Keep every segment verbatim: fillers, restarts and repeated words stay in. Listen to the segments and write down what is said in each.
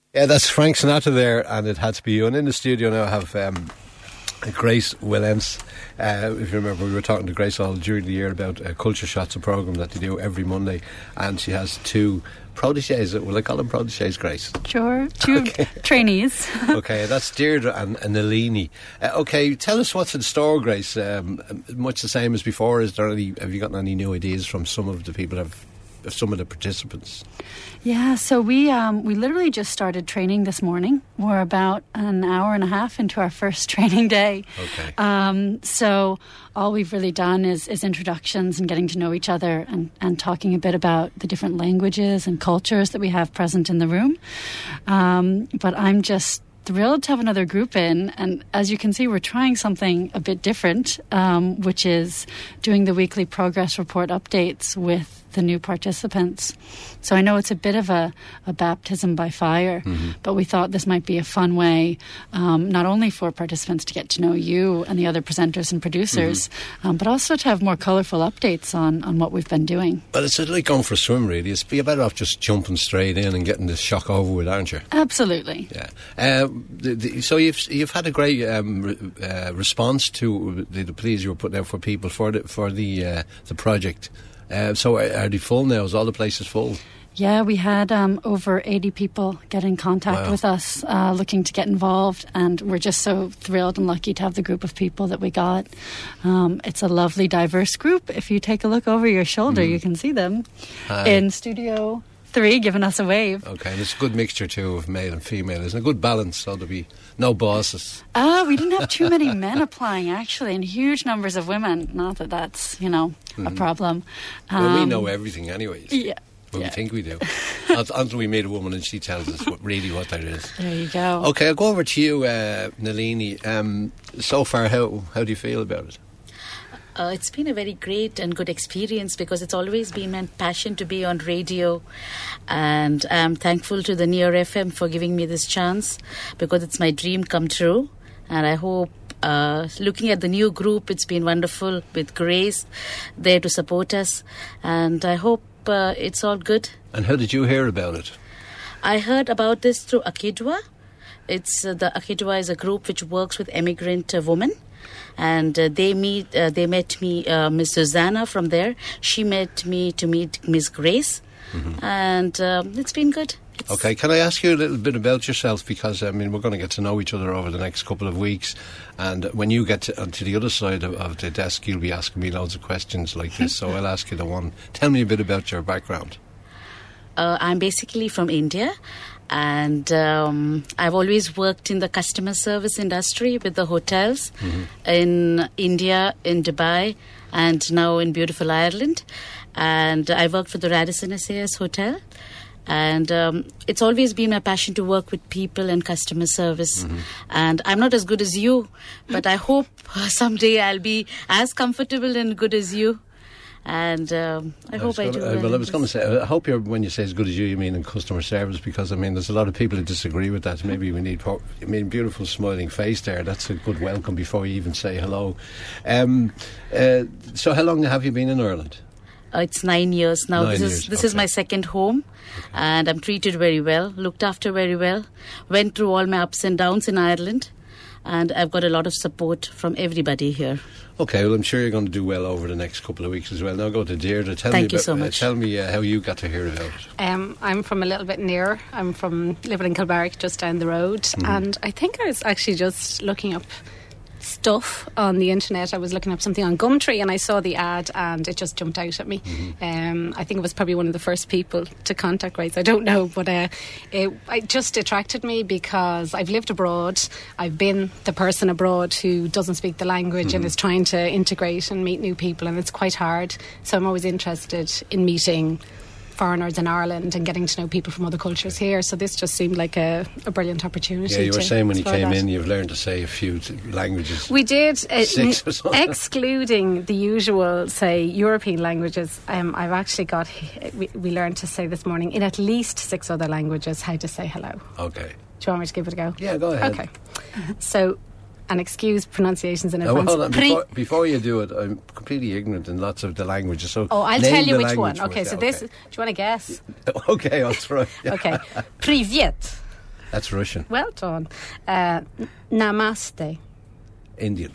Yeah, that's Frank Sinatra there, and It Had to Be You. And in the studio now I have um, Grace Wilentz. Uh, if you remember, we were talking to Grace all during the year about uh, Culture Shots, a programme that they do every Monday, and she has two proteges. Will I call them proteges, Grace? Sure, two okay. trainees. Okay, that's Deirdre and, and Nalini. Uh, okay, tell us what's in store, Grace. Um, much the same as before. Is there any? Have you gotten any new ideas from some of the people that have? Some of the participants? Yeah, so we um, we literally just started training this morning. We're about an hour and a half into our first training day. Okay. Um, so all we've really done is, is introductions and getting to know each other and, and talking a bit about the different languages and cultures that we have present in the room. Um, but I'm just thrilled to have another group in, and as you can see, we're trying something a bit different, um, which is doing the weekly progress report updates with the new participants. So I know it's a bit of a, a baptism by fire, mm-hmm. but we thought this might be a fun way, um, not only for participants to get to know you and the other presenters and producers, mm-hmm. um, but also to have more colourful updates on, on what we've been doing. But it's like going for a swim, really. It's, you're better off just jumping straight in and getting this shock over with, aren't you? Absolutely. Yeah. Uh, the, the, so you've you've had a great um, re, uh, response to the, the pleas you were putting out for people for the for the uh, the project. Uh, so are, are they full now? Is all the places full? Yeah, we had um, over eighty people get in contact wow. with us uh, looking to get involved, and we're just so thrilled and lucky to have the group of people that we got. Um, it's a lovely, diverse group. If you take a look over your shoulder, mm. you can see them Hi. in Studio three giving us a wave. Okay, and it's a good mixture too of male and female. Isn't it? A good balance, so there'll be no bosses. Ah, uh, we didn't have too many men applying, actually, and huge numbers of women. Not that that's, you know, mm-hmm. a problem. Um, well, we know everything anyways. Yeah. Well, yeah. we think we do. Until we meet a woman and she tells us what, really what that is. There you go. Okay, I'll go over to you, uh, Nalini. Um, so far, how how do you feel about it? Uh, it's been a very great and good experience because it's always been my passion to be on radio, and I'm thankful to the Near F M for giving me this chance because it's my dream come true, and I hope uh, looking at the new group, it's been wonderful with Grace there to support us, and I hope uh, it's all good. And how did you hear about it? I heard about this through Akidwa. It's uh, the Akidwa is a group which works with immigrant uh, women. And uh, they meet. Uh, they met me, uh, Miss Susanna from there. She met me to meet Miss Grace, mm-hmm. and um, it's been good. It's okay, can I ask you a little bit about yourself? Because I mean, we're going to get to know each other over the next couple of weeks, and when you get to, to the other side of, of the desk, you'll be asking me loads of questions like this. So I'll ask you the one. Tell me a bit about your background. Uh, I'm basically from India. And um, I've always worked in the customer service industry with the hotels mm-hmm. in India, in Dubai, and now in beautiful Ireland. And I worked for the Radisson S A S Hotel. And um, it's always been my passion to work with people and customer service. Mm-hmm. And I'm not as good as you, but I hope someday I'll be as comfortable and good as you. And um, I, I hope I do. Uh, well, I was going to say, I hope you're, when you say as good as you, you mean in customer service, because I mean, there's a lot of people who disagree with that. Maybe we need, I mean, beautiful smiling face there. That's a good welcome before you even say hello. Um, uh, so, how long have you been in Ireland? Uh, it's nine years now. Nine this years, is this okay. is my second home, okay. and I'm treated very well, looked after very well. Went through all my ups and downs in Ireland, and I've got a lot of support from everybody here. Okay, well, I'm sure you're going to do well over the next couple of weeks as well. Now go to Deirdre. Tell Thank me you about, so much. Uh, tell me uh, how you got to hear about it. Um, I'm from a little bit near. I'm from living in Kilbarrack, just down the road. Mm-hmm. And I think I was actually just looking up stuff on the internet. I was looking up something on Gumtree and I saw the ad and it just jumped out at me. Mm-hmm. Um, I think it was probably one of the first people to contact Grace. I don't know, but uh, it, it just attracted me because I've lived abroad. I've been the person abroad who doesn't speak the language mm-hmm. and is trying to integrate and meet new people, and it's quite hard. So I'm always interested in meeting foreigners in Ireland and getting to know people from other cultures here. So this just seemed like a, a brilliant opportunity. Yeah, you were saying when you came that. in, you've learned to say a few t- languages. We did, uh, Six or something. Excluding the usual, say, European languages. Um, I've actually got, we, we learned to say this morning, in at least six other languages, how to say hello. Okay. Do you want me to give it a go? Yeah, go ahead. Okay. So, and excuse pronunciations in now, advance. hold on. Before, before you do it, I'm completely ignorant in lots of the languages. So oh, I'll name tell you the which one. Okay, so okay. this. Do you want to guess? Okay, I'll try. Okay. Privyet. That's Russian. Well done. Uh, namaste. Indian.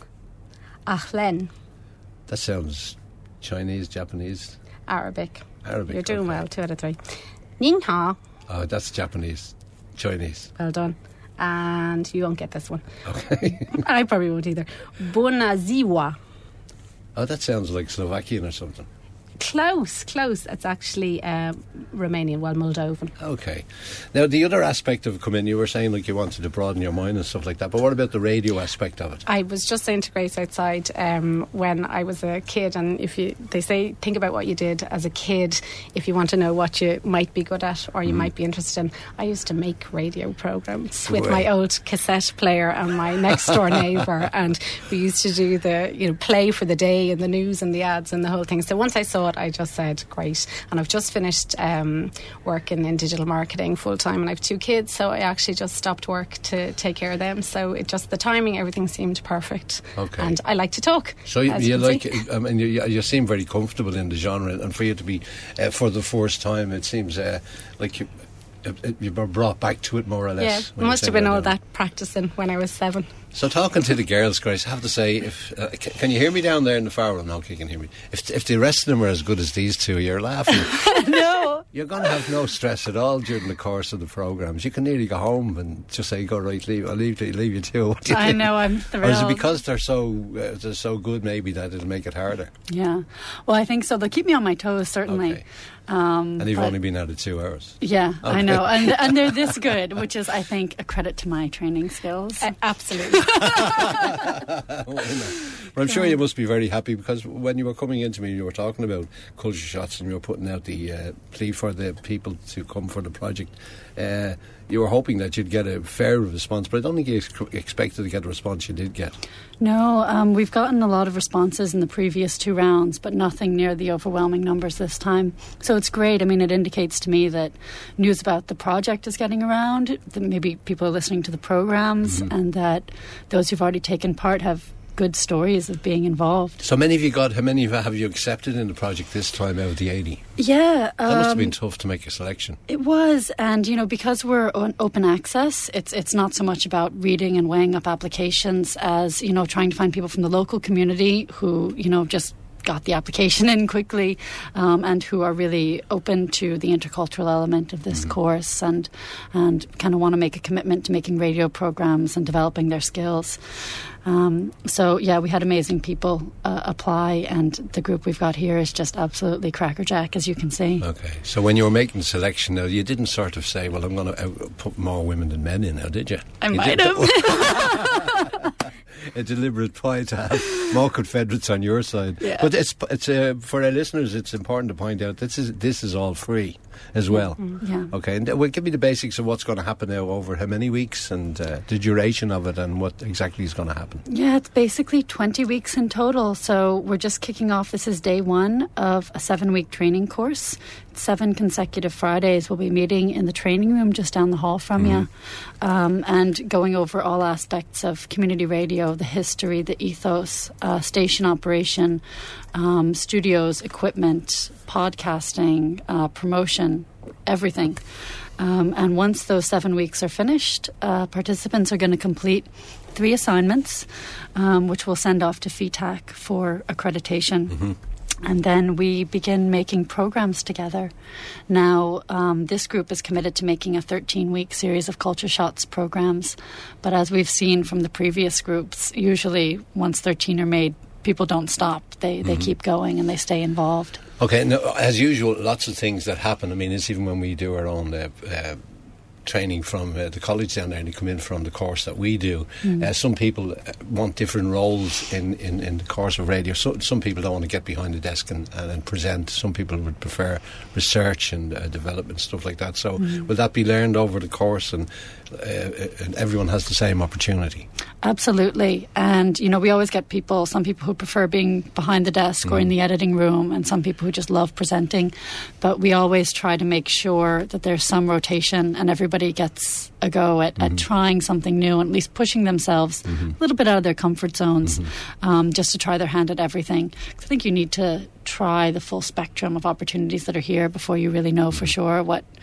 Ahlen. That sounds Chinese, Japanese. Arabic. Arabic. You're doing okay. well. Two out of three. Ning hao. Oh, that's Japanese. Chinese. Well done. And you won't get this one. Okay. I probably won't either. Bonaziwa. Oh, that sounds like Slovakian or something. Close, close. It's actually uh, Romanian, well, Moldovan. Okay. Now, the other aspect of come in, you were saying like you wanted to broaden your mind and stuff like that, but what about the radio aspect of it? I was just saying to Grace outside um, when I was a kid, and if you, they say, think about what you did as a kid if you want to know what you might be good at or you mm. might be interested in. I used to make radio programmes with Right. my old cassette player and my next door neighbour, and we used to do the, you know, play for the day and the news and the ads and the whole thing. So once I saw it, I just said, great. And I've just finished um, working in digital marketing full time, and I have two kids, so I actually just stopped work to take care of them. So it just, the timing, everything seemed perfect. Okay. And I like to talk. So you, as you can like, see. I mean, you, you seem very comfortable in the genre, and for you to be, uh, for the first time, it seems uh, like you, uh, you were brought back to it more or less. Yeah, it when you must say have been all now. that practicing when I was seven. So talking to the girls, Grace, I have to say, if uh, c- can you hear me down there in the far room? No, you can hear me. If if the rest of them are as good as these two, you're laughing. No. You're going to have no stress at all during the course of the programmes. You can nearly go home and just say, "Go right, leave. I'll leave, leave you too." What do you I think? know, I'm Or thrilled. is it because they're so uh, they're so good, maybe that it'll make it harder? Yeah. Well, I think so. They'll keep me on my toes, certainly. Okay. Um, And you've but- only been at it two hours. Yeah, Okay. I know. And, and they're this good, which is, I think, a credit to my training skills. Uh, absolutely. Well, I'm sure you must be very happy, because when you were coming into me, you were talking about culture shots and you were putting out the uh, plea for the people to come for the project. Uh, you were hoping that you'd get a fair response, but I don't think you ex- expected to get the response you did get. No, um, we've gotten a lot of responses in the previous two rounds, but nothing near the overwhelming numbers this time. So it's great. I mean, it indicates to me that news about the project is getting around, that maybe people are listening to the programs, Mm-hmm. and that those who've already taken part have good stories of being involved. So many of you got, how many of you have you accepted in the project this time out of the eighty? Yeah. That must have um, been tough to make a selection. It was, and you know, because we're on open access, it's it's not so much about reading and weighing up applications as, you know, trying to find people from the local community who, you know, just got the application in quickly, um, and who are really open to the intercultural element of this mm. course, and and kind of want to make a commitment to making radio programs and developing their skills. Um, so yeah, we had amazing people uh, apply, and the group we've got here is just absolutely crackerjack, as you can see. Okay, so when you were making the selection, now you didn't sort of say, "Well, I'm going to uh, put more women than men in," now did you? I you might did have. A deliberate ploy to have more Confederates on your side. Yeah. But it's it's uh, for our listeners, it's important to point out this is this is all free as well. Mm-hmm. Yeah. Okay, and uh, well, give me the basics of what's going to happen now over how many weeks, and uh, the duration of it, and what exactly is going to happen. Yeah, it's basically twenty weeks in total. So we're just kicking off. This is day one of a seven-week training course. Seven consecutive Fridays we'll be meeting in the training room just down the hall from Mm-hmm. you, um, and going over all aspects of community radio, the history, the ethos, uh, station operation, um, studios, equipment, podcasting, uh, promotion, everything. Um, and once those seven weeks are finished, uh, participants are going to complete three assignments, um, which we'll send off to F E T A C for accreditation. Mm-hmm. And then we begin making programs together. Now, um, this group is committed to making a thirteen-week series of Culture Shots programs. But as we've seen from the previous groups, usually once thirteen are made, people don't stop. They they Mm-hmm. keep going and they stay involved. Okay, now, as usual, lots of things that happen. I mean, it's even when we do our own uh, uh, training from uh, the college down there, and they come in from the course that we do. Mm. Uh, some people uh, want different roles in, in, in the course of radio. So, some people don't want to get behind the desk and, and, and present. Some people would prefer research and uh, development, stuff like that. So mm. will that be learned over the course, and, uh, and everyone has the same opportunity? Absolutely. And, you know, we always get people, some people who prefer being behind the desk mm. or in the editing room, and some people who just love presenting. But we always try to make sure that there's some rotation and everybody gets a go at, mm-hmm. at trying something new, and at least pushing themselves mm-hmm. a little bit out of their comfort zones, mm-hmm. um, just to try their hand at everything. I think you need to try the full spectrum of opportunities that are here before you really know for sure what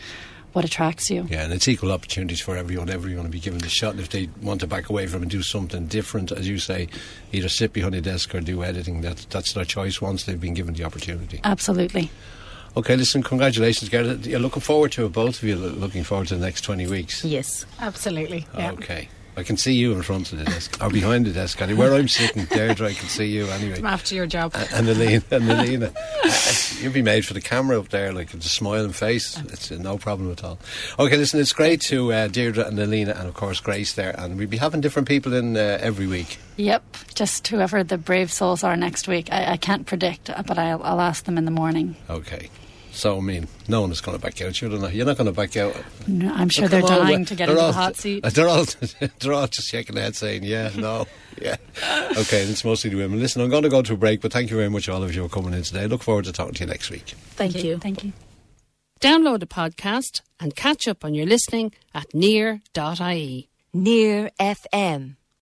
what attracts you. Yeah, and it's equal opportunities for everyone. Everyone will be given the shot. And if they want to back away from it and do something different, as you say, either sit behind a desk or do editing, that, that's their choice once they've been given the opportunity. Absolutely. Okay, listen, congratulations, Gerda. You're looking forward to it, both of you, looking forward to the next twenty weeks. Yes. Absolutely. Yeah. Okay. I can see you in front of the desk, or behind the desk, anyway. Where I'm sitting, Deirdre, I can see you anyway. I'm after your job. And, and Alina, and Alina. You'll be made for the camera up there, like with a smiling face. It's uh, no problem at all. Okay, listen, it's great to uh, Deirdre and Alina, and of course Grace there, and we'll be having different people in uh, every week. Yep, just whoever the brave souls are next week. I, I can't predict, but I'll, I'll ask them in the morning. Okay. So, I mean, no one is going to back out. You're not, you're not going to back out. No, I'm sure oh, they're on, dying to get into all, the hot seat. They're all, they're all just shaking their head saying, yeah, no, yeah. Okay, and it's mostly the women. Listen, I'm going to go to a break, but thank you very much, all of you, for coming in today. I look forward to talking to you next week. Thank, Thank you. Thank you. Download the podcast and catch up on your listening at near dot I E. Near F M.